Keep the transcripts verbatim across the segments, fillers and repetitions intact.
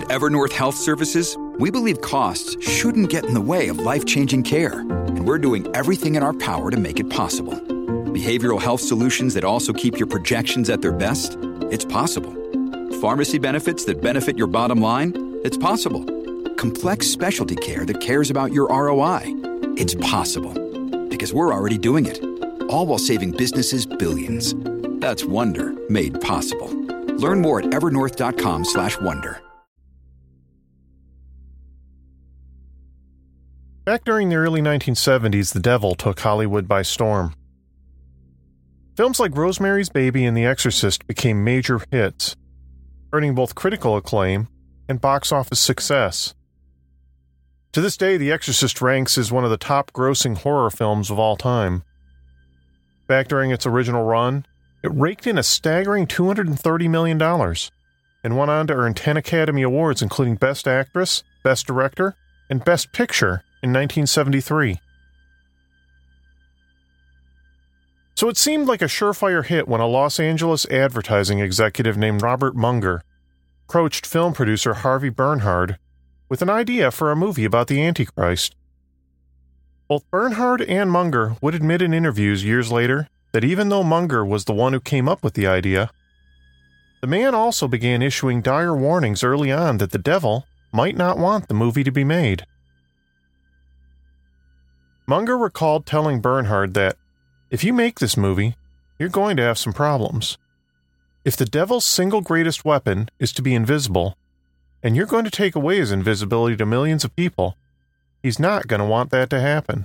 At Evernorth Health Services, we believe costs shouldn't get in the way of life-changing care, and we're doing everything in our power to make it possible. Behavioral health solutions that also keep your projections at their best? It's possible. Pharmacy benefits that benefit your bottom line? It's possible. Complex specialty care that cares about your R O I? It's possible. Because we're already doing it. All while saving businesses billions. That's Wonder made possible. Learn more at evernorth.com slash wonder. Back during the early nineteen seventies, the devil took Hollywood by storm. Films like Rosemary's Baby and The Exorcist became major hits, earning both critical acclaim and box office success. To this day, The Exorcist ranks as one of the top-grossing horror films of all time. Back during its original run, it raked in a staggering two hundred thirty million dollars and went on to earn ten Academy Awards, including Best Actress, Best Director, and Best Picture in nineteen seventy-three. So it seemed like a surefire hit when a Los Angeles advertising executive named Robert Munger approached film producer Harvey Bernhard with an idea for a movie about the Antichrist. Both Bernhard and Munger would admit in interviews years later that even though Munger was the one who came up with the idea, the man also began issuing dire warnings early on that the devil might not want the movie to be made. Munger recalled telling Bernhard that, if you make this movie, you're going to have some problems. If the devil's single greatest weapon is to be invisible, and you're going to take away his invisibility to millions of people, he's not going to want that to happen.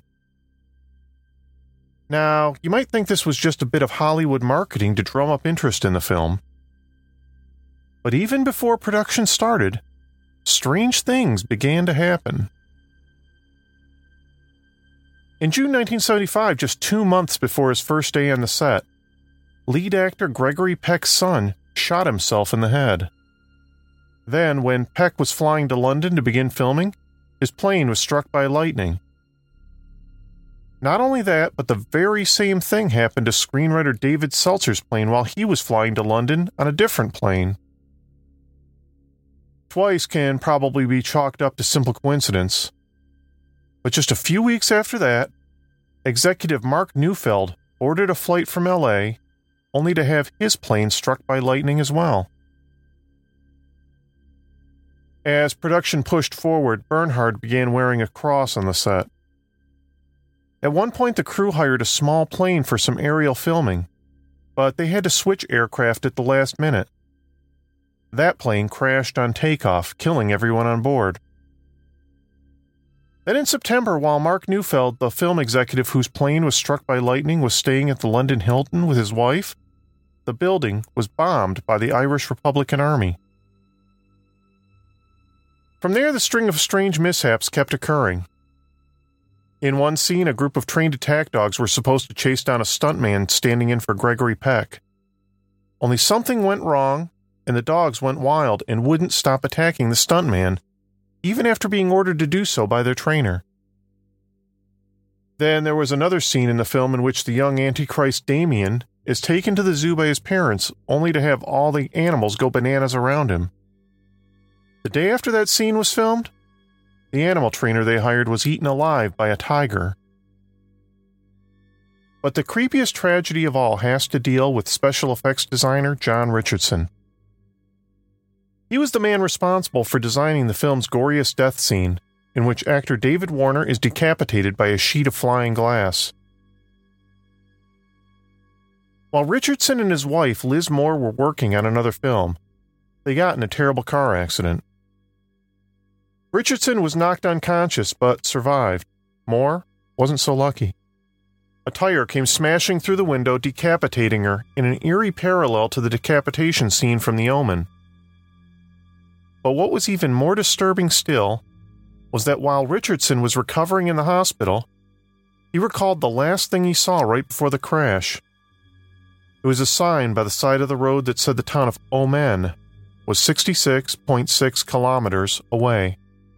Now, you might think this was just a bit of Hollywood marketing to drum up interest in the film. But even before production started, strange things began to happen. In June nineteen seventy-five, just two months before his first day on the set, lead actor Gregory Peck's son shot himself in the head. Then, when Peck was flying to London to begin filming, his plane was struck by lightning. Not only that, but the very same thing happened to screenwriter David Seltzer's plane while he was flying to London on a different plane. Twice can probably be chalked up to simple coincidence. But just a few weeks after that, executive Mark Neufeld ordered a flight from L A, only to have his plane struck by lightning as well. As production pushed forward, Bernhard began wearing a cross on the set. At one point, the crew hired a small plane for some aerial filming, but they had to switch aircraft at the last minute. That plane crashed on takeoff, killing everyone on board. Then in September, while Mark Neufeld, the film executive whose plane was struck by lightning, was staying at the London Hilton with his wife, the building was bombed by the Irish Republican Army. From there, the string of strange mishaps kept occurring. In one scene, a group of trained attack dogs were supposed to chase down a stuntman standing in for Gregory Peck. Only something went wrong, and the dogs went wild and wouldn't stop attacking the stuntman, even after being ordered to do so by their trainer. Then there was another scene in the film in which the young Antichrist Damien is taken to the zoo by his parents, only to have all the animals go bananas around him. The day after that scene was filmed, the animal trainer they hired was eaten alive by a tiger. But the creepiest tragedy of all has to deal with special effects designer John Richardson. He was the man responsible for designing the film's goriest death scene, in which actor David Warner is decapitated by a sheet of flying glass. While Richardson and his wife, Liz Moore, were working on another film, they got in a terrible car accident. Richardson was knocked unconscious but survived. Moore wasn't so lucky. A tire came smashing through the window, decapitating her in an eerie parallel to the decapitation scene from The Omen. But what was even more disturbing still was that while Richardson was recovering in the hospital, he recalled the last thing he saw right before the crash. It was a sign by the side of the road that said the town of Omen was sixty-six point six kilometers away.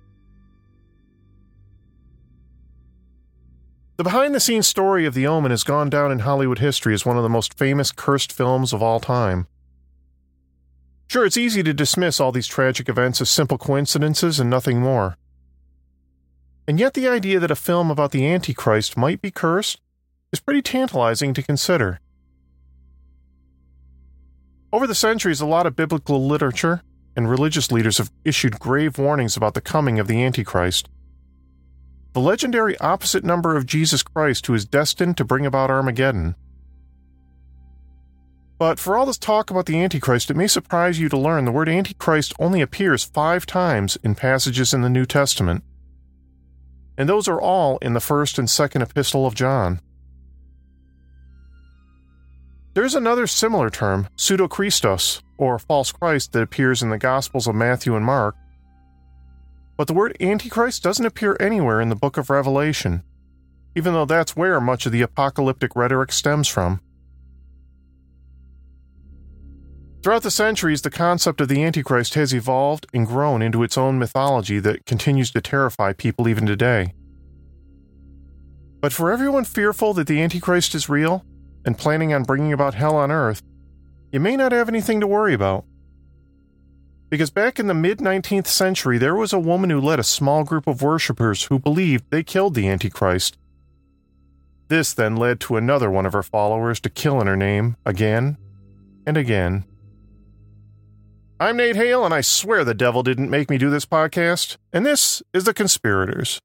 The behind-the-scenes story of The Omen has gone down in Hollywood history as one of the most famous cursed films of all time. Sure, it's easy to dismiss all these tragic events as simple coincidences and nothing more. And yet the idea that a film about the Antichrist might be cursed is pretty tantalizing to consider. Over the centuries, a lot of biblical literature and religious leaders have issued grave warnings about the coming of the Antichrist, the legendary opposite number of Jesus Christ who is destined to bring about Armageddon. But for all this talk about the Antichrist, it may surprise you to learn the word Antichrist only appears five times in passages in the New Testament, and those are all in the first and second epistle of John. There's another similar term, pseudo-Christos, or false Christ, that appears in the Gospels of Matthew and Mark, but the word Antichrist doesn't appear anywhere in the book of Revelation, even though that's where much of the apocalyptic rhetoric stems from. Throughout the centuries, the concept of the Antichrist has evolved and grown into its own mythology that continues to terrify people even today. But for everyone fearful that the Antichrist is real and planning on bringing about hell on earth, you may not have anything to worry about. Because back in the mid-nineteenth century, there was a woman who led a small group of worshippers who believed they killed the Antichrist. This then led to another one of her followers to kill in her name again and again. I'm Nate Hale, and I swear the devil didn't make me do this podcast, and this is The Conspirators.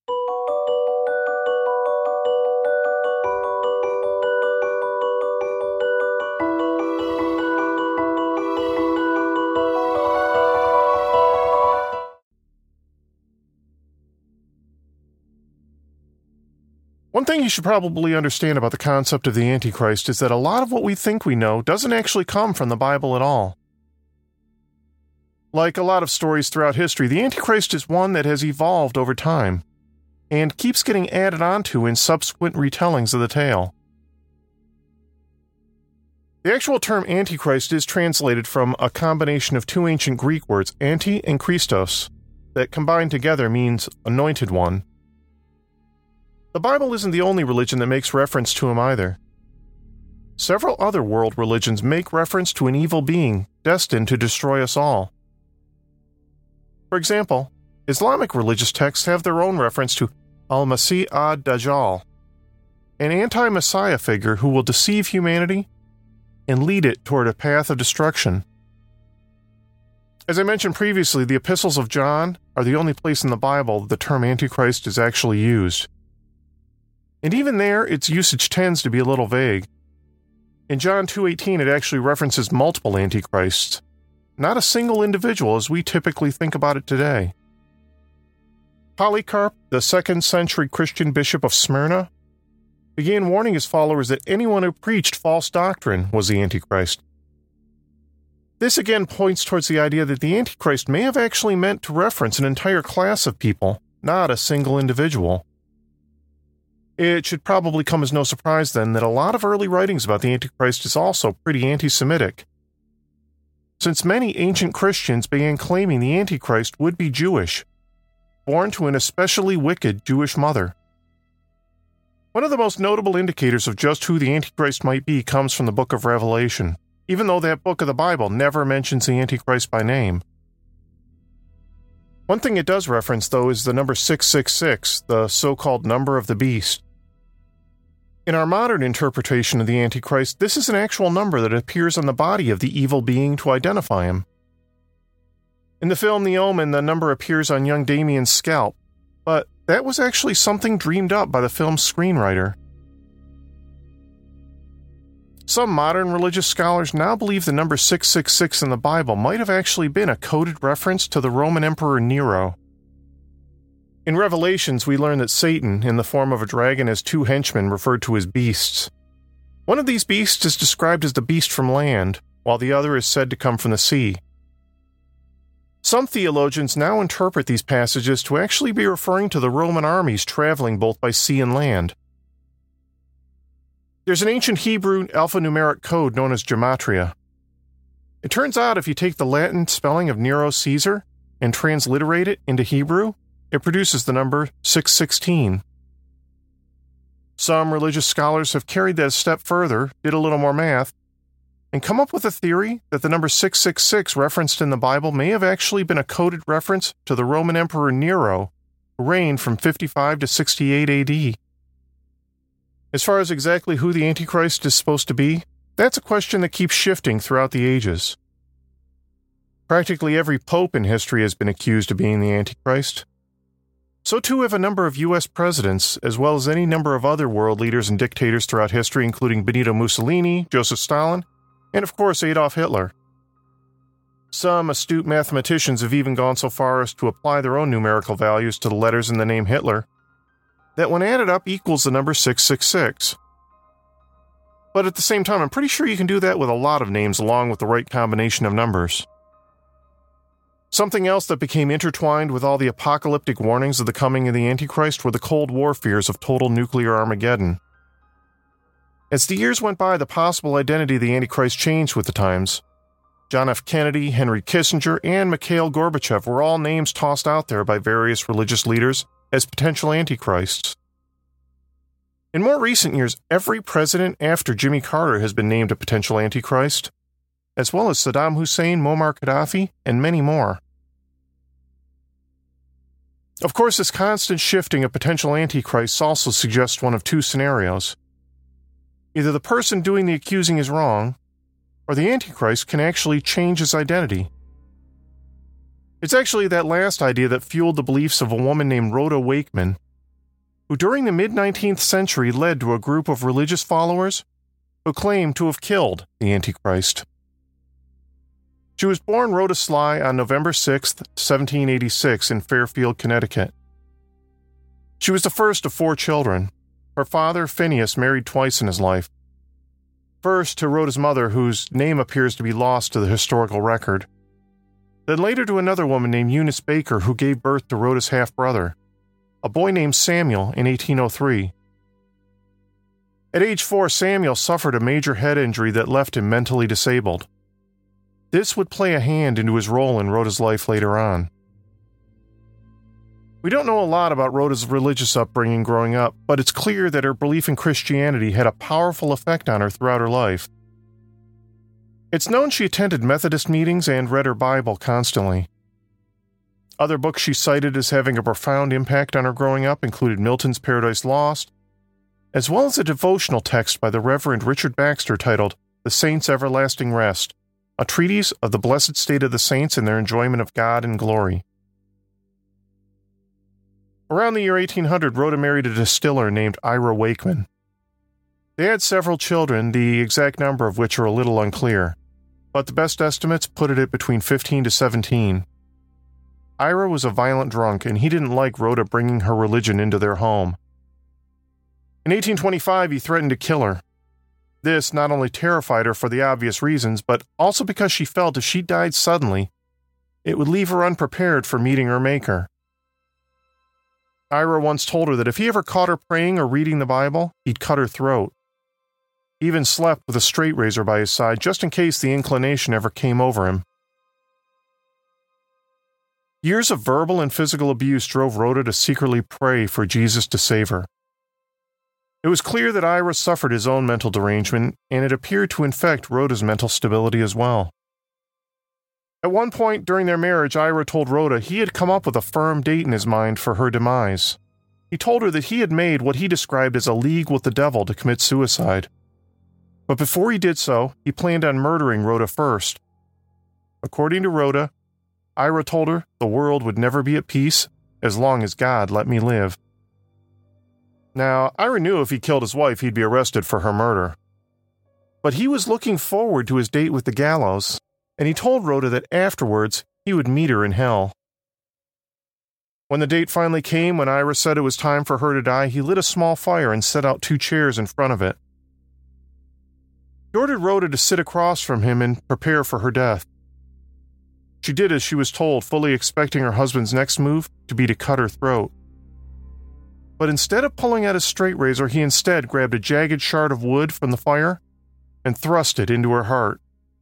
One thing you should probably understand about the concept of the Antichrist is that a lot of what we think we know doesn't actually come from the Bible at all. Like a lot of stories throughout history, the Antichrist is one that has evolved over time, and keeps getting added onto in subsequent retellings of the tale. The actual term Antichrist is translated from a combination of two ancient Greek words, anti and Christos, that combined together means anointed one. The Bible isn't the only religion that makes reference to him either. Several other world religions make reference to an evil being destined to destroy us all. For example, Islamic religious texts have their own reference to Al-Masih ad-Dajjal, an anti-Messiah figure who will deceive humanity and lead it toward a path of destruction. As I mentioned previously, the epistles of John are the only place in the Bible that the term Antichrist is actually used. And even there, its usage tends to be a little vague. In John two eighteen, it actually references multiple Antichrists, not a single individual as we typically think about it today. Polycarp, the second century Christian bishop of Smyrna, began warning his followers that anyone who preached false doctrine was the Antichrist. This again points towards the idea that the Antichrist may have actually meant to reference an entire class of people, not a single individual. It should probably come as no surprise, then, that a lot of early writings about the Antichrist is also pretty anti-Semitic, since many ancient Christians began claiming the Antichrist would be Jewish, born to an especially wicked Jewish mother. One of the most notable indicators of just who the Antichrist might be comes from the book of Revelation, even though that book of the Bible never mentions the Antichrist by name. One thing it does reference, though, is the number six six six, the so-called number of the beast. In our modern interpretation of the Antichrist, this is an actual number that appears on the body of the evil being to identify him. In the film The Omen, the number appears on young Damien's scalp, but that was actually something dreamed up by the film's screenwriter. Some modern religious scholars now believe the number six six six in the Bible might have actually been a coded reference to the Roman Emperor Nero. In Revelations, we learn that Satan, in the form of a dragon, has two henchmen referred to as beasts. One of these beasts is described as the beast from land, while the other is said to come from the sea. Some theologians now interpret these passages to actually be referring to the Roman armies traveling both by sea and land. There's an ancient Hebrew alphanumeric code known as gematria. It turns out if you take the Latin spelling of Nero Caesar and transliterate it into Hebrew, it produces the number six sixteen. Some religious scholars have carried that a step further, did a little more math, and come up with a theory that the number six six six referenced in the Bible may have actually been a coded reference to the Roman Emperor Nero, who reigned from fifty-five to sixty-eight A D. As far as exactly who the Antichrist is supposed to be, that's a question that keeps shifting throughout the ages. Practically every pope in history has been accused of being the Antichrist. So too have a number of U S presidents, as well as any number of other world leaders and dictators throughout history, including Benito Mussolini, Joseph Stalin, and of course Adolf Hitler. Some astute mathematicians have even gone so far as to apply their own numerical values to the letters in the name Hitler, that when added up equals the number six six six. But at the same time, I'm pretty sure you can do that with a lot of names along with the right combination of numbers. Something else that became intertwined with all the apocalyptic warnings of the coming of the Antichrist were the Cold War fears of total nuclear Armageddon. As the years went by, the possible identity of the Antichrist changed with the times. John F. Kennedy, Henry Kissinger, and Mikhail Gorbachev were all names tossed out there by various religious leaders as potential antichrists. In more recent years, every president after Jimmy Carter has been named a potential antichrist, as well as Saddam Hussein, Muammar Gaddafi, and many more. Of course, this constant shifting of potential antichrists also suggests one of two scenarios. Either the person doing the accusing is wrong, or the Antichrist can actually change his identity. It's actually that last idea that fueled the beliefs of a woman named Rhoda Wakeman, who during the mid-nineteenth century led to a group of religious followers who claimed to have killed the Antichrist. She was born Rhoda Sly on November sixth, seventeen eighty-six in Fairfield, Connecticut. She was the first of four children. Her father, Phineas, married twice in his life. First to Rhoda's mother, whose name appears to be lost to the historical record. Then later to another woman named Eunice Baker, who gave birth to Rhoda's half-brother, a boy named Samuel, in eighteen oh three. At age four, Samuel suffered a major head injury that left him mentally disabled. This would play a hand into his role in Rhoda's life later on. We don't know a lot about Rhoda's religious upbringing growing up, but it's clear that her belief in Christianity had a powerful effect on her throughout her life. It's known she attended Methodist meetings and read her Bible constantly. Other books she cited as having a profound impact on her growing up included Milton's Paradise Lost, as well as a devotional text by the Reverend Richard Baxter titled The Saints' Everlasting Rest, a treatise of the blessed state of the saints and their enjoyment of God and glory. Around the year eighteen hundred, Rhoda married a distiller named Ira Wakeman. They had several children, the exact number of which are a little unclear, but the best estimates put it at between fifteen to seventeen. Ira was a violent drunk, and he didn't like Rhoda bringing her religion into their home. In eighteen twenty-five, he threatened to kill her. This not only terrified her for the obvious reasons, but also because she felt if she died suddenly, it would leave her unprepared for meeting her Maker. Ira once told her that if he ever caught her praying or reading the Bible, he'd cut her throat. He even slept with a straight razor by his side just in case the inclination ever came over him. Years of verbal and physical abuse drove Rhoda to secretly pray for Jesus to save her. It was clear that Ira suffered his own mental derangement, and it appeared to infect Rhoda's mental stability as well. At one point during their marriage, Ira told Rhoda he had come up with a firm date in his mind for her demise. He told her that he had made what he described as a league with the devil to commit suicide. But before he did so, he planned on murdering Rhoda first. According to Rhoda, Ira told her the world would never be at peace as long as God let me live. Now, Ira knew if he killed his wife, he'd be arrested for her murder. But he was looking forward to his date with the gallows, and he told Rhoda that afterwards he would meet her in hell. When the date finally came, when Ira said it was time for her to die, he lit a small fire and set out two chairs in front of it. He ordered Rhoda to sit across from him and prepare for her death. She did as she was told, fully expecting her husband's next move to be to cut her throat. But instead of pulling out his straight razor, he instead grabbed a jagged shard of wood from the fire and thrust it into her heart.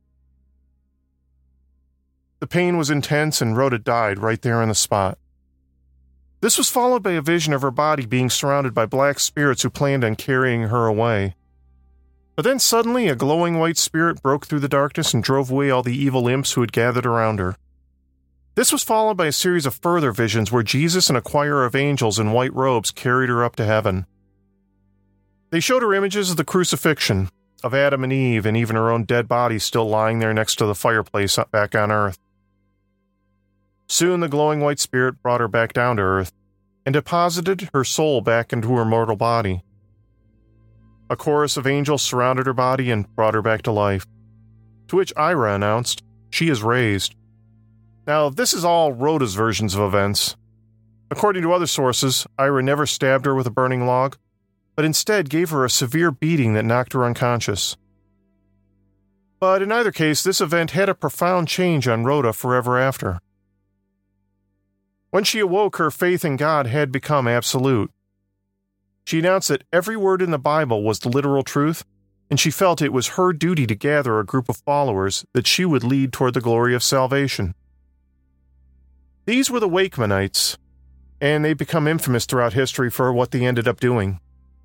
The pain was intense, and Rhoda died right there on the spot. This was followed by a vision of her body being surrounded by black spirits who planned on carrying her away. But then suddenly a glowing white spirit broke through the darkness and drove away all the evil imps who had gathered around her. This was followed by a series of further visions where Jesus and a choir of angels in white robes carried her up to heaven. They showed her images of the crucifixion, of Adam and Eve, and even her own dead body still lying there next to the fireplace back on Earth. Soon the glowing white spirit brought her back down to Earth and deposited her soul back into her mortal body. A chorus of angels surrounded her body and brought her back to life, to which Ira announced, "She is raised." Now, this is all Rhoda's versions of events. According to other sources, Ira never stabbed her with a burning log, but instead gave her a severe beating that knocked her unconscious. But in either case, this event had a profound change on Rhoda forever after. When she awoke, her faith in God had become absolute. She announced that every word in the Bible was the literal truth, and she felt it was her duty to gather a group of followers that she would lead toward the glory of salvation. These were the Wakemanites, and they've become infamous throughout history for what they ended up doing.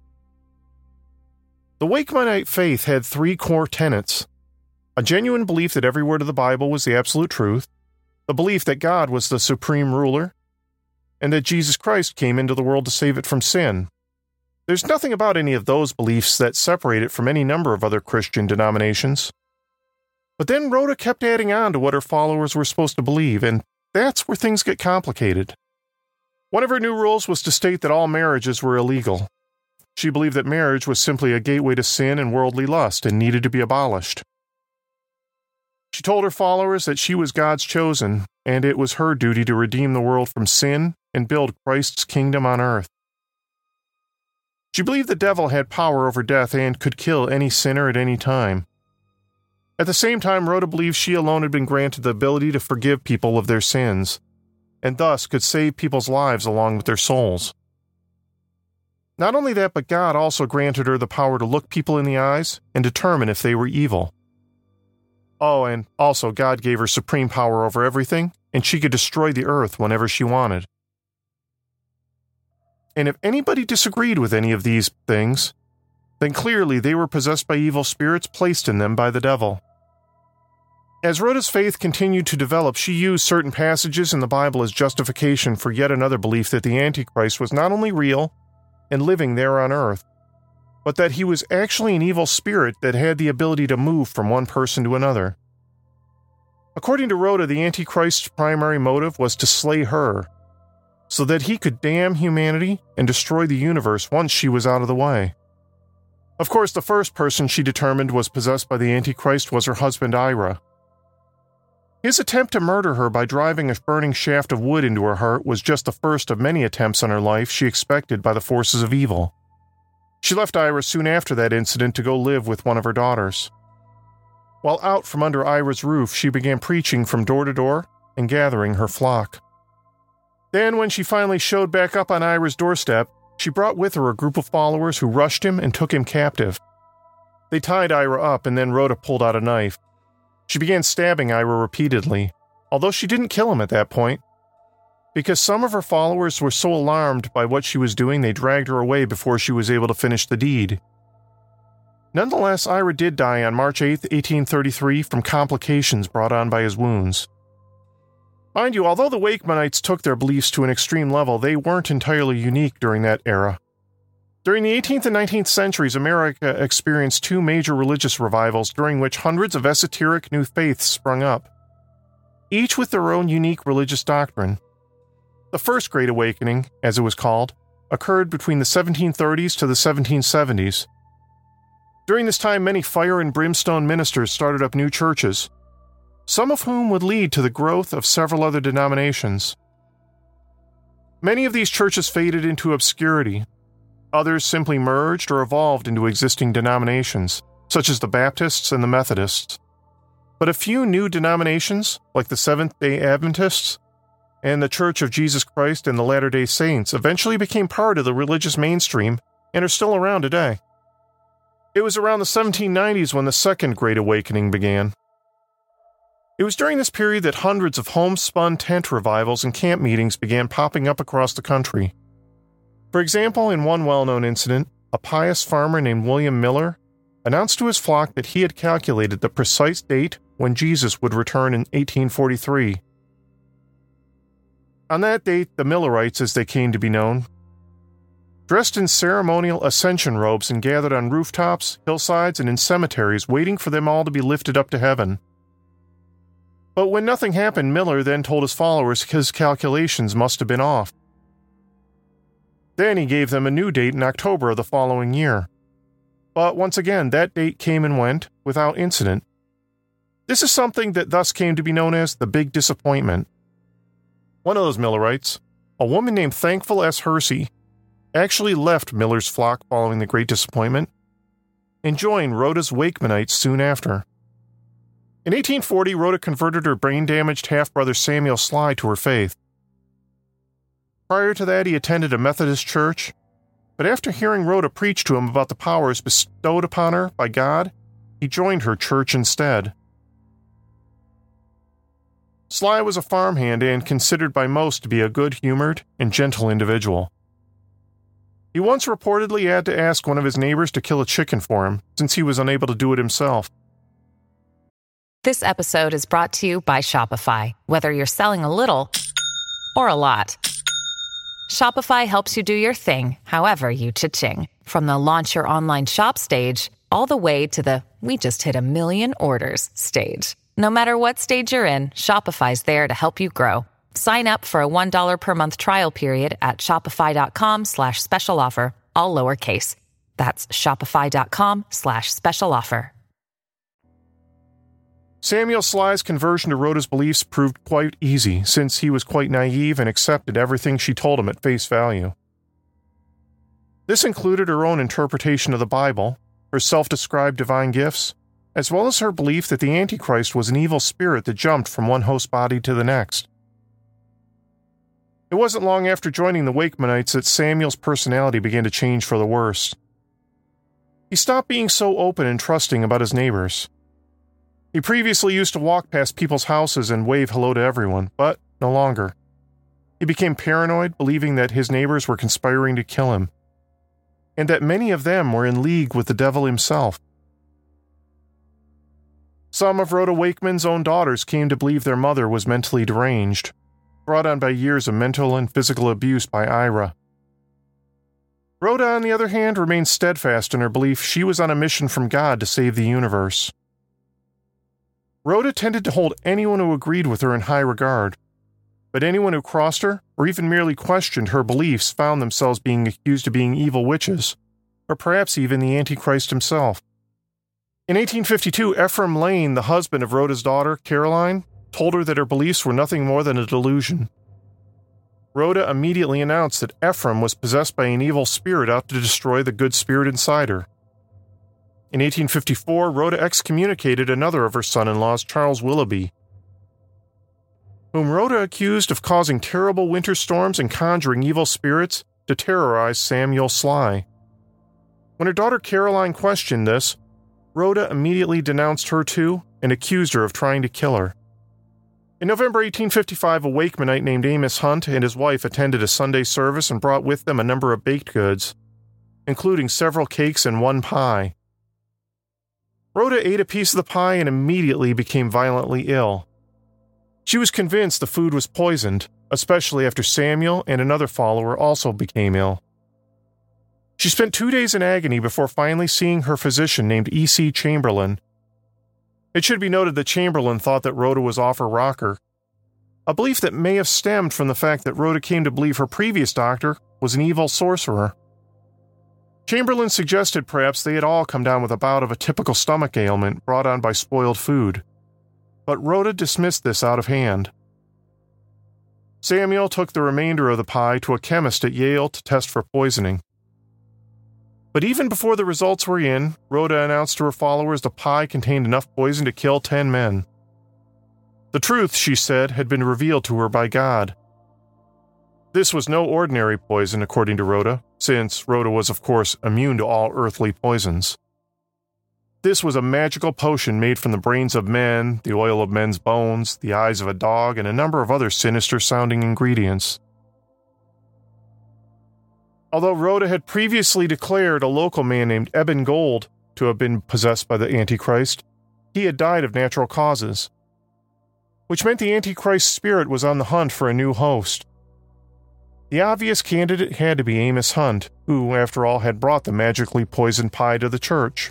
The Wakemanite faith had three core tenets: a genuine belief that every word of the Bible was the absolute truth, the belief that God was the supreme ruler, and that Jesus Christ came into the world to save it from sin. There's nothing about any of those beliefs that separate it from any number of other Christian denominations. But then Rhoda kept adding on to what her followers were supposed to believe, and that's where things get complicated. One of her new rules was to state that all marriages were illegal. She believed that marriage was simply a gateway to sin and worldly lust and needed to be abolished. She told her followers that she was God's chosen, and it was her duty to redeem the world from sin and build Christ's kingdom on earth. She believed the devil had power over death and could kill any sinner at any time. At the same time, Rhoda believed she alone had been granted the ability to forgive people of their sins, and thus could save people's lives along with their souls. Not only that, but God also granted her the power to look people in the eyes and determine if they were evil. Oh, and also God gave her supreme power over everything, and she could destroy the earth whenever she wanted. And if anybody disagreed with any of these things, then clearly they were possessed by evil spirits placed in them by the devil. As Rhoda's faith continued to develop, she used certain passages in the Bible as justification for yet another belief that the Antichrist was not only real and living there on earth, but that he was actually an evil spirit that had the ability to move from one person to another. According to Rhoda, the Antichrist's primary motive was to slay her, so that he could damn humanity and destroy the universe once she was out of the way. Of course, the first person she determined was possessed by the Antichrist was her husband Ira. His attempt to murder her by driving a burning shaft of wood into her heart was just the first of many attempts on her life she expected by the forces of evil. She left Ira soon after that incident to go live with one of her daughters. While out from under Ira's roof, she began preaching from door to door and gathering her flock. Then, when she finally showed back up on Ira's doorstep, she brought with her a group of followers who rushed him and took him captive. They tied Ira up, and then Rhoda pulled out a knife. She began stabbing Ira repeatedly, although she didn't kill him at that point. Because some of her followers were so alarmed by what she was doing, they dragged her away before she was able to finish the deed. Nonetheless, Ira did die on March eighth, eighteen thirty-three, from complications brought on by his wounds. Mind you, although the Wakemanites took their beliefs to an extreme level, they weren't entirely unique during that era. During the eighteenth and nineteenth centuries, America experienced two major religious revivals during which hundreds of esoteric new faiths sprung up, each with their own unique religious doctrine. The First Great Awakening, as it was called, occurred between the seventeen thirties to the seventeen seventies. During this time, many fire and brimstone ministers started up new churches, some of whom would lead to the growth of several other denominations. Many of these churches faded into obscurity. Others simply merged or evolved into existing denominations, such as the Baptists and the Methodists. But a few new denominations, like the Seventh-day Adventists and the Church of Jesus Christ and the Latter-day Saints, eventually became part of the religious mainstream and are still around today. It was around the seventeen nineties when the Second Great Awakening began. It was during this period that hundreds of homespun tent revivals and camp meetings began popping up across the country. For example, in one well-known incident, a pious farmer named William Miller announced to his flock that he had calculated the precise date when Jesus would return in eighteen forty-three. On that date, the Millerites, as they came to be known, dressed in ceremonial ascension robes and gathered on rooftops, hillsides, and in cemeteries, waiting for them all to be lifted up to heaven. But when nothing happened, Miller then told his followers his calculations must have been off. Then he gave them a new date in October of the following year. But once again, that date came and went without incident. This is something that thus came to be known as the Big Disappointment. One of those Millerites, a woman named Thankful S. Hersey, actually left Miller's flock following the Great Disappointment and joined Rhoda's Wakemanites soon after. In eighteen forty, Rhoda converted her brain-damaged half-brother Samuel Sly to her faith. Prior to that, he attended a Methodist church, but after hearing Rhoda preach to him about the powers bestowed upon her by God, he joined her church instead. Sly was a farmhand and considered by most to be a good-humored and gentle individual. He once reportedly had to ask one of his neighbors to kill a chicken for him, since he was unable to do it himself. This episode is brought to you by Shopify. Whether you're selling a little or a lot, Shopify helps you do your thing, however you cha-ching. From the launch your online shop stage, all the way to the we just hit a million orders stage. No matter what stage you're in, Shopify's there to help you grow. Sign up for a one dollar per month trial period at shopify.com slash special offer, all lowercase. That's shopify.com slash special offer. Samuel Sly's conversion to Rhoda's beliefs proved quite easy, since he was quite naive and accepted everything she told him at face value. This included her own interpretation of the Bible, her self-described divine gifts, as well as her belief that the Antichrist was an evil spirit that jumped from one host body to the next. It wasn't long after joining the Wakemanites that Samuel's personality began to change for the worse. He stopped being so open and trusting about his neighbors. He previously used to walk past people's houses and wave hello to everyone, but no longer. He became paranoid, believing that his neighbors were conspiring to kill him, and that many of them were in league with the devil himself. Some of Rhoda Wakeman's own daughters came to believe their mother was mentally deranged, brought on by years of mental and physical abuse by Ira. Rhoda, on the other hand, remained steadfast in her belief she was on a mission from God to save the universe. Rhoda tended to hold anyone who agreed with her in high regard, but anyone who crossed her, or even merely questioned her beliefs, found themselves being accused of being evil witches, or perhaps even the Antichrist himself. In eighteen fifty-two, Ephraim Lane, the husband of Rhoda's daughter, Caroline, told her that her beliefs were nothing more than a delusion. Rhoda immediately announced that Ephraim was possessed by an evil spirit out to destroy the good spirit inside her. In eighteen fifty-four, Rhoda excommunicated another of her son-in-laws, Charles Willoughby, whom Rhoda accused of causing terrible winter storms and conjuring evil spirits to terrorize Samuel Sly. When her daughter Caroline questioned this, Rhoda immediately denounced her too and accused her of trying to kill her. In November eighteen fifty-five, a Wakemanite named Amos Hunt and his wife attended a Sunday service and brought with them a number of baked goods, including several cakes and one pie. Rhoda ate a piece of the pie and immediately became violently ill. She was convinced the food was poisoned, especially after Samuel and another follower also became ill. She spent two days in agony before finally seeing her physician named E C Chamberlain. It should be noted that Chamberlain thought that Rhoda was off her rocker, a belief that may have stemmed from the fact that Rhoda came to believe her previous doctor was an evil sorcerer. Chamberlain suggested perhaps they had all come down with a bout of a typical stomach ailment brought on by spoiled food, but Rhoda dismissed this out of hand. Samuel took the remainder of the pie to a chemist at Yale to test for poisoning. But even before the results were in, Rhoda announced to her followers the pie contained enough poison to kill ten men. The truth, she said, had been revealed to her by God. This was no ordinary poison, according to Rhoda, since Rhoda was, of course, immune to all earthly poisons. This was a magical potion made from the brains of men, the oil of men's bones, the eyes of a dog, and a number of other sinister-sounding ingredients. Although Rhoda had previously declared a local man named Eben Gold to have been possessed by the Antichrist, he had died of natural causes, which meant the Antichrist spirit was on the hunt for a new host. The obvious candidate had to be Amos Hunt, who, after all, had brought the magically poisoned pie to the church.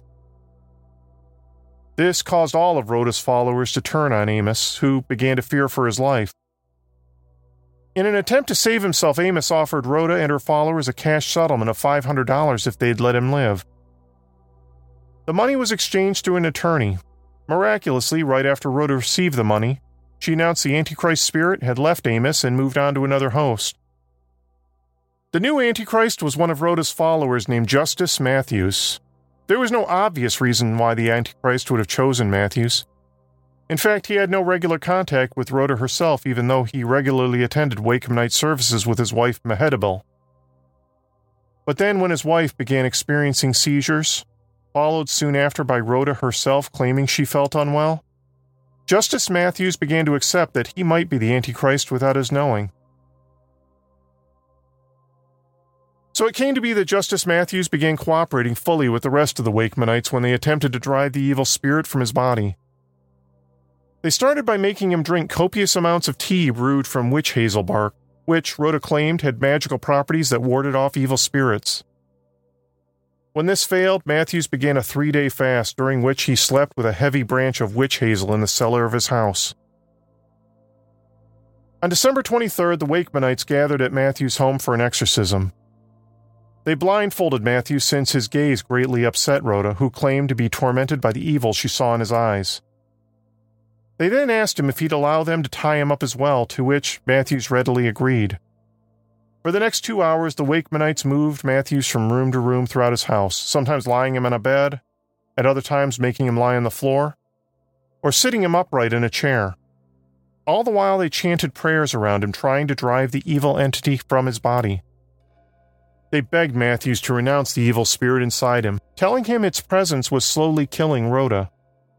This caused all of Rhoda's followers to turn on Amos, who began to fear for his life. In an attempt to save himself, Amos offered Rhoda and her followers a cash settlement of five hundred dollars if they'd let him live. The money was exchanged through an attorney. Miraculously, right after Rhoda received the money, she announced the Antichrist spirit had left Amos and moved on to another host. The new Antichrist was one of Rhoda's followers named Justus Matthews. There was no obvious reason why the Antichrist would have chosen Matthews. In fact, he had no regular contact with Rhoda herself, even though he regularly attended Wakeham night services with his wife Mehetabel. But then when his wife began experiencing seizures, followed soon after by Rhoda herself claiming she felt unwell, Justus Matthews began to accept that he might be the Antichrist without his knowing. So it came to be that Justus Matthews began cooperating fully with the rest of the Wakemanites when they attempted to drive the evil spirit from his body. They started by making him drink copious amounts of tea brewed from witch hazel bark, which Rhoda claimed had magical properties that warded off evil spirits. When this failed, Matthews began a three-day fast, during which he slept with a heavy branch of witch hazel in the cellar of his house. On December twenty-third, the Wakemanites gathered at Matthews' home for an exorcism. They blindfolded Matthews since his gaze greatly upset Rhoda, who claimed to be tormented by the evil she saw in his eyes. They then asked him if he'd allow them to tie him up as well, to which Matthews readily agreed. For the next two hours, the Wakemanites moved Matthews from room to room throughout his house, sometimes lying him on a bed, at other times making him lie on the floor, or sitting him upright in a chair. All the while they chanted prayers around him, trying to drive the evil entity from his body. They begged Matthews to renounce the evil spirit inside him, telling him its presence was slowly killing Rhoda.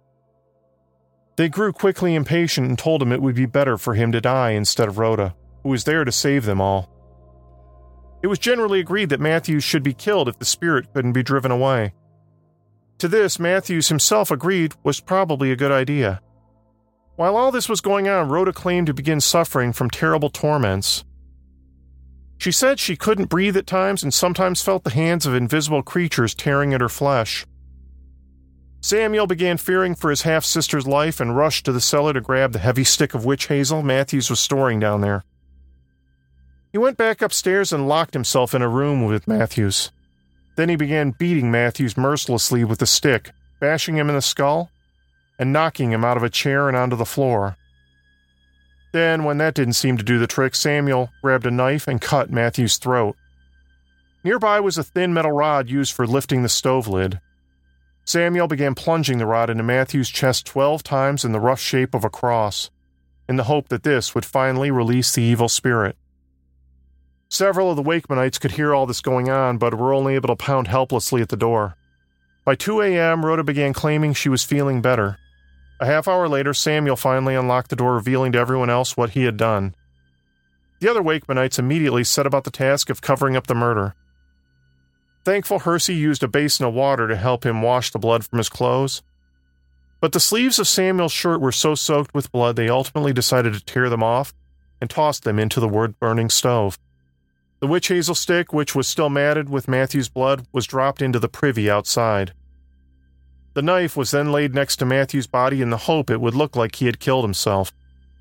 They grew quickly impatient and told him it would be better for him to die instead of Rhoda, who was there to save them all. It was generally agreed that Matthews should be killed if the spirit couldn't be driven away. To this, Matthews himself agreed was probably a good idea. While all this was going on, Rhoda claimed to begin suffering from terrible torments. She said she couldn't breathe at times and sometimes felt the hands of invisible creatures tearing at her flesh. Samuel began fearing for his half-sister's life and rushed to the cellar to grab the heavy stick of witch hazel Matthews was storing down there. He went back upstairs and locked himself in a room with Matthews. Then he began beating Matthews mercilessly with the stick, bashing him in the skull, and knocking him out of a chair and onto the floor. Then, when that didn't seem to do the trick, Samuel grabbed a knife and cut Matthews' throat. Nearby was a thin metal rod used for lifting the stove lid. Samuel began plunging the rod into Matthews' chest twelve times in the rough shape of a cross, in the hope that this would finally release the evil spirit. Several of the Wakemanites could hear all this going on, but were only able to pound helplessly at the door. By two a.m., Rhoda began claiming she was feeling better. A half hour later, Samuel finally unlocked the door, revealing to everyone else what he had done. The other Wakemanites immediately set about the task of covering up the murder. Thankful Hersey used a basin of water to help him wash the blood from his clothes. But the sleeves of Samuel's shirt were so soaked with blood they ultimately decided to tear them off and toss them into the wood-burning stove. The witch hazel stick, which was still matted with Matthew's blood, was dropped into the privy outside. The knife was then laid next to Matthew's body in the hope it would look like he had killed himself.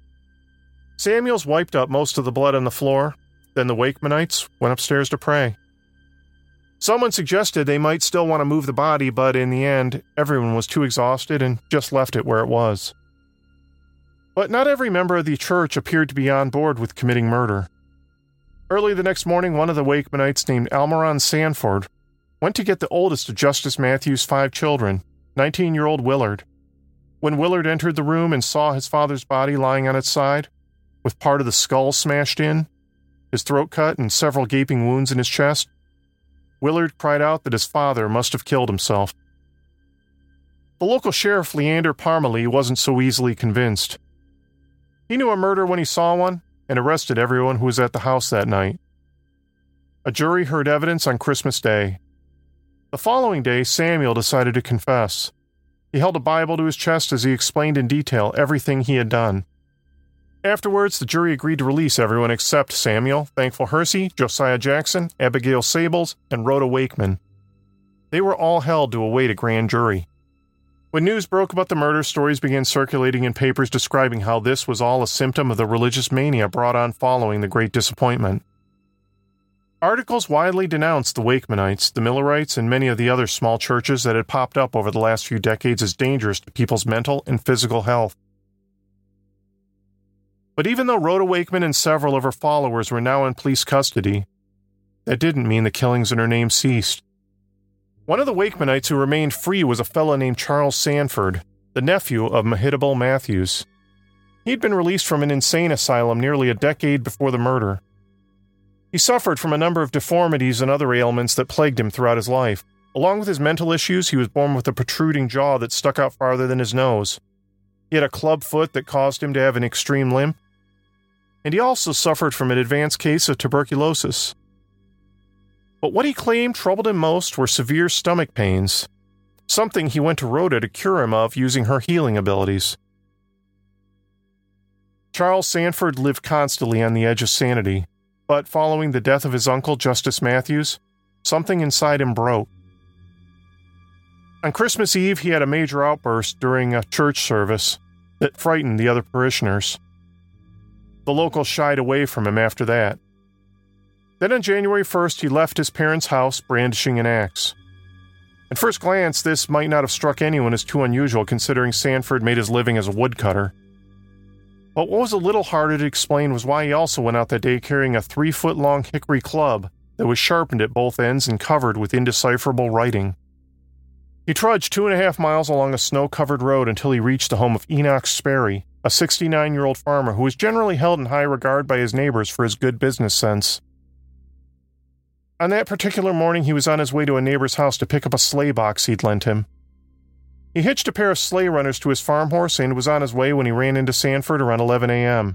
Samuels wiped up most of the blood on the floor. Then the Wakemanites went upstairs to pray. Someone suggested they might still want to move the body, but in the end, everyone was too exhausted and just left it where it was. But not every member of the church appeared to be on board with committing murder. Early the next morning, one of the Wakemanites named Almiron Sanford went to get the oldest of Justus Matthews' five children, nineteen-year-old Willard. When Willard entered the room and saw his father's body lying on its side, with part of the skull smashed in, his throat cut, and several gaping wounds in his chest, Willard cried out that his father must have killed himself. The local sheriff, Leander Parmalee, wasn't so easily convinced. He knew a murder when he saw one, and arrested everyone who was at the house that night. A jury heard evidence on Christmas Day. The following day, Samuel decided to confess. He held a Bible to his chest as he explained in detail everything he had done. Afterwards, the jury agreed to release everyone except Samuel, Thankful Hersey, Josiah Jackson, Abigail Sables, and Rhoda Wakeman. They were all held to await a grand jury. When news broke about the murder, stories began circulating in papers describing how this was all a symptom of the religious mania brought on following the Great Disappointment. Articles widely denounced the Wakemanites, the Millerites, and many of the other small churches that had popped up over the last few decades as dangerous to people's mental and physical health. But even though Rhoda Wakeman and several of her followers were now in police custody, that didn't mean the killings in her name ceased. One of the Wakemanites who remained free was a fellow named Charles Sanford, the nephew of Mehitable Matthews. He'd been released from an insane asylum nearly a decade before the murder. He suffered from a number of deformities and other ailments that plagued him throughout his life. Along with his mental issues, he was born with a protruding jaw that stuck out farther than his nose. He had a club foot that caused him to have an extreme limp. And he also suffered from an advanced case of tuberculosis. But what he claimed troubled him most were severe stomach pains, something he went to Rhoda to cure him of using her healing abilities. Charles Sanford lived constantly on the edge of sanity, but following the death of his uncle, Justice Matthews, something inside him broke. On Christmas Eve, he had a major outburst during a church service that frightened the other parishioners. The locals shied away from him after that. Then on January first, he left his parents' house brandishing an axe. At first glance, this might not have struck anyone as too unusual considering Sanford made his living as a woodcutter. But what was a little harder to explain was why he also went out that day carrying a three-foot-long hickory club that was sharpened at both ends and covered with indecipherable writing. He trudged two and a half miles along a snow-covered road until he reached the home of Enoch Sperry, a sixty-nine-year-old farmer who was generally held in high regard by his neighbors for his good business sense. On that particular morning, he was on his way to a neighbor's house to pick up a sleigh box he'd lent him. He hitched a pair of sleigh runners to his farm horse and was on his way when he ran into Sanford around eleven a.m.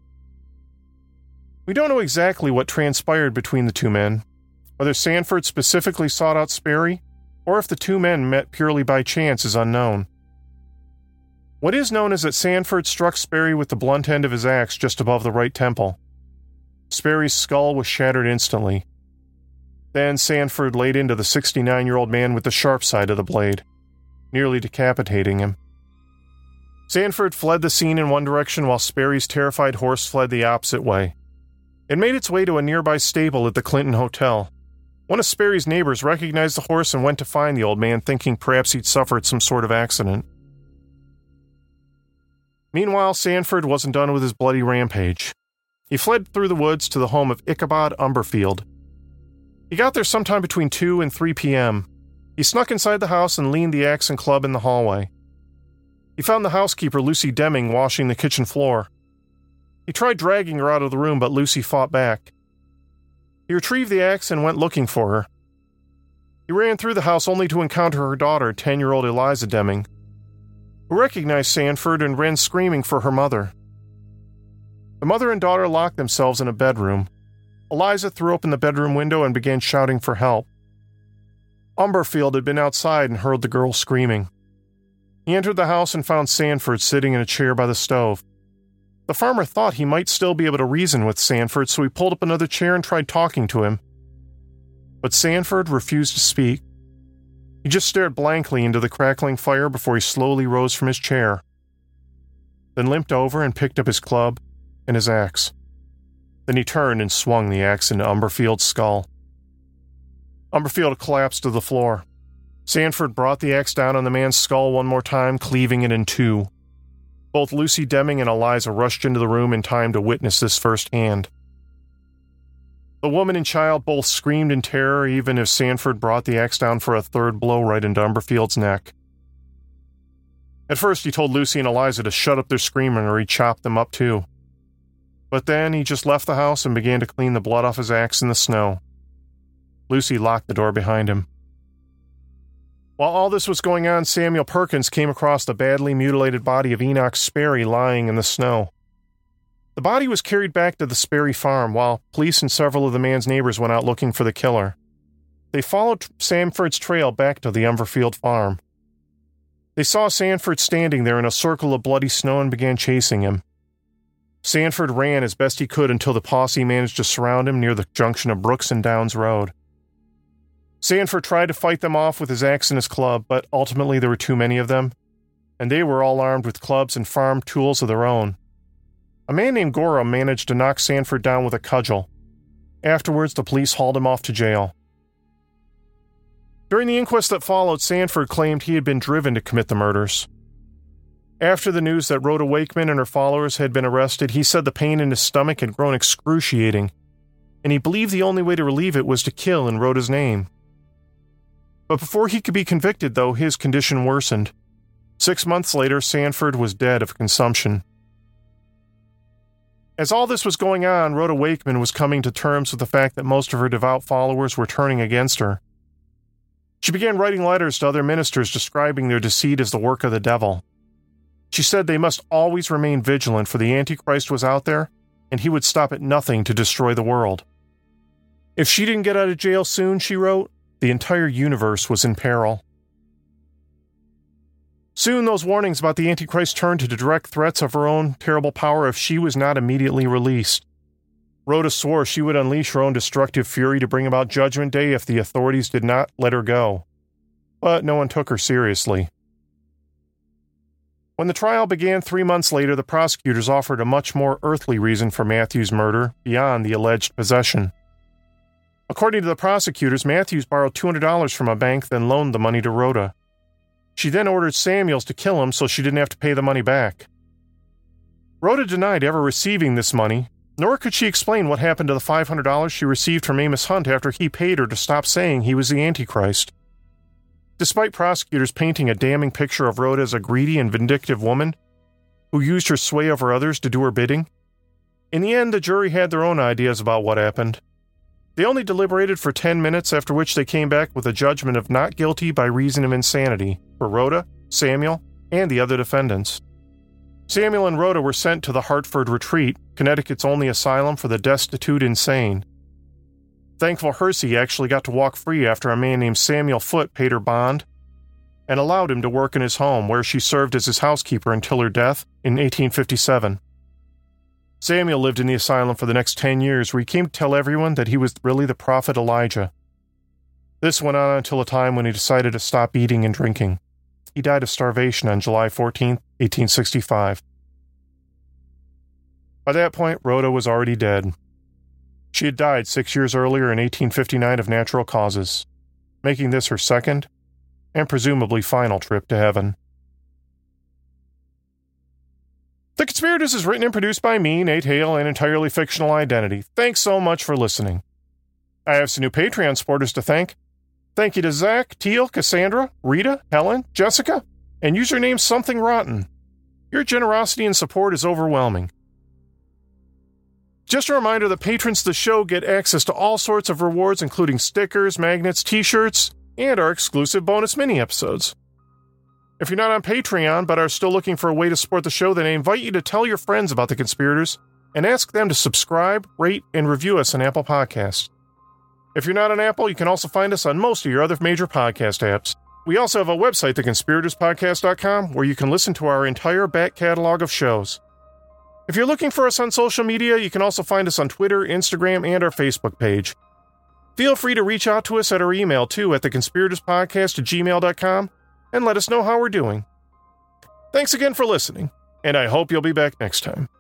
We don't know exactly what transpired between the two men, whether Sanford specifically sought out Sperry, or if the two men met purely by chance is unknown. What is known is that Sanford struck Sperry with the blunt end of his axe just above the right temple. Sperry's skull was shattered instantly. Then Sanford laid into the sixty-nine-year-old man with the sharp side of the blade, nearly decapitating him. Sanford fled the scene in one direction while Sperry's terrified horse fled the opposite way. It made its way to a nearby stable at the Clinton Hotel. One of Sperry's neighbors recognized the horse and went to find the old man, thinking perhaps he'd suffered some sort of accident. Meanwhile, Sanford wasn't done with his bloody rampage. He fled through the woods to the home of Ichabod Umberfield. He got there sometime between two and three p.m. He snuck inside the house and leaned the axe and club in the hallway. He found the housekeeper, Lucy Deming, washing the kitchen floor. He tried dragging her out of the room, but Lucy fought back. He retrieved the axe and went looking for her. He ran through the house only to encounter her daughter, ten-year-old Eliza Deming, who recognized Sanford and ran screaming for her mother. The mother and daughter locked themselves in a bedroom. Eliza threw open the bedroom window and began shouting for help. Umberfield had been outside and heard the girl screaming. He entered the house and found Sanford sitting in a chair by the stove. The farmer thought he might still be able to reason with Sanford, so he pulled up another chair and tried talking to him. But Sanford refused to speak. He just stared blankly into the crackling fire before he slowly rose from his chair, then limped over and picked up his club and his axe. Then he turned and swung the axe into Umberfield's skull. Umberfield collapsed to the floor. Sanford brought the axe down on the man's skull one more time, cleaving it in two. Both Lucy Deming and Eliza rushed into the room in time to witness this firsthand. The woman and child both screamed in terror even as Sanford brought the axe down for a third blow right into Umberfield's neck. At first he told Lucy and Eliza to shut up their screaming or he'd chop them up too. But then he just left the house and began to clean the blood off his axe in the snow. Lucy locked the door behind him. While all this was going on, Samuel Perkins came across the badly mutilated body of Enoch Sperry lying in the snow. The body was carried back to the Sperry farm while police and several of the man's neighbors went out looking for the killer. they followed Sanford's trail back to the Umberfield farm. They saw Sanford standing there in a circle of bloody snow and began chasing him. Sanford ran as best he could until the posse managed to surround him near the junction of Brooks and Downs Road. Sanford tried to fight them off with his axe and his club, but ultimately there were too many of them, and they were all armed with clubs and farm tools of their own. A man named Gorham managed to knock Sanford down with a cudgel. Afterwards, the police hauled him off to jail. During the inquest that followed, Sanford claimed he had been driven to commit the murders. After the news that Rhoda Wakeman and her followers had been arrested, he said the pain in his stomach had grown excruciating, and he believed the only way to relieve it was to kill in Rhoda's name. But before he could be convicted, though, his condition worsened. Six months later, Sanford was dead of consumption. As all this was going on, Rhoda Wakeman was coming to terms with the fact that most of her devout followers were turning against her. She began writing letters to other ministers describing their deceit as the work of the devil. She said they must always remain vigilant, for the Antichrist was out there, and he would stop at nothing to destroy the world. If she didn't get out of jail soon, she wrote, the entire universe was in peril. Soon those warnings about the Antichrist turned to direct threats of her own terrible power if she was not immediately released. Rhoda swore she would unleash her own destructive fury to bring about Judgment Day if the authorities did not let her go. But no one took her seriously. When the trial began three months later, the prosecutors offered a much more earthly reason for Matthews' murder beyond the alleged possession. According to the prosecutors, Matthews borrowed two hundred dollars from a bank, then loaned the money to Rhoda. She then ordered Samuels to kill him so she didn't have to pay the money back. Rhoda denied ever receiving this money, nor could she explain what happened to the five hundred dollars she received from Amos Hunt after he paid her to stop saying he was the Antichrist. Despite prosecutors painting a damning picture of Rhoda as a greedy and vindictive woman who used her sway over others to do her bidding, in the end the jury had their own ideas about what happened. They only deliberated for ten minutes, after which they came back with a judgment of not guilty by reason of insanity for Rhoda, Samuel, and the other defendants. Samuel and Rhoda were sent to the Hartford Retreat, Connecticut's only asylum for the destitute insane. Thankful Hersey actually got to walk free after a man named Samuel Foote paid her bond and allowed him to work in his home, where she served as his housekeeper until her death in eighteen fifty-seven. Samuel lived in the asylum for the next ten years, where he came to tell everyone that he was really the prophet Elijah. This went on until a time when he decided to stop eating and drinking. He died of starvation on July fourteenth, eighteen sixty-five. By that point, Rhoda was already dead. She had died six years earlier in eighteen fifty-nine of natural causes, making this her second and presumably final trip to heaven. The Conspirators is written and produced by me, Nate Hale, an entirely fictional identity. Thanks so much for listening. I have some new Patreon supporters to thank. Thank you to Zach, Teal, Cassandra, Rita, Helen, Jessica, and username Something Rotten. Your generosity and support is overwhelming. Just a reminder that patrons of the show get access to all sorts of rewards, including stickers, magnets, t-shirts, and our exclusive bonus mini-episodes. If you're not on Patreon but are still looking for a way to support the show, then I invite you to tell your friends about the Conspirators and ask them to subscribe, rate, and review us on Apple Podcasts. If you're not on Apple, you can also find us on most of your other major podcast apps. We also have a website, the conspirators podcast dot com, where you can listen to our entire back catalog of shows. If you're looking for us on social media, you can also find us on Twitter, Instagram, and our Facebook page. Feel free to reach out to us at our email, too, at the conspirators podcast at gmail dot com, and let us know how we're doing. Thanks again for listening, and I hope you'll be back next time.